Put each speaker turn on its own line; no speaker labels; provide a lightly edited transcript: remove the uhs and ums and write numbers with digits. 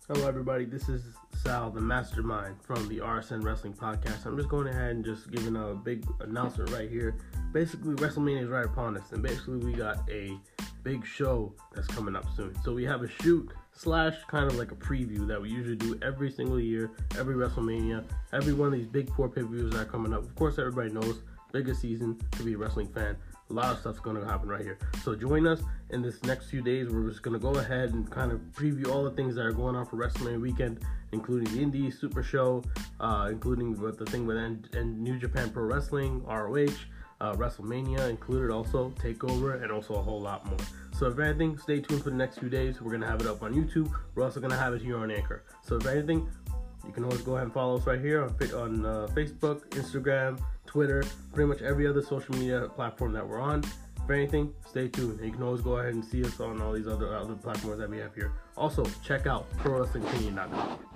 Hello, everybody. This is Sal, the mastermind from the RSN Wrestling Podcast. I'm just going ahead and just giving a big announcement right here. Basically, WrestleMania is right upon us, and basically we got a big show that's coming up soon. So we have a shoot / kind of like a preview that we usually do every single year, every WrestleMania, every one of these big 4 pay-per-views that are coming up. Of course, everybody knows, biggest season to be a wrestling fan. A lot of stuff's going to happen right here. So join us in this next few days. We're just going to go ahead and kind of preview all the things that are going on for WrestleMania weekend, including the Indies, Super Show, including the thing with New Japan Pro Wrestling, ROH, WrestleMania included also, TakeOver, and also a whole lot more. So if anything, stay tuned for the next few days. We're going to have it up on YouTube. We're also going to have it here on Anchor. So if anything, you can always go ahead and follow us right here on Facebook, Instagram, Twitter, pretty much every other social media platform that we're on. If anything, stay tuned. And you can always go ahead and see us on all these other platforms that we have here. Also, check out ProWrestlingOpinion.com.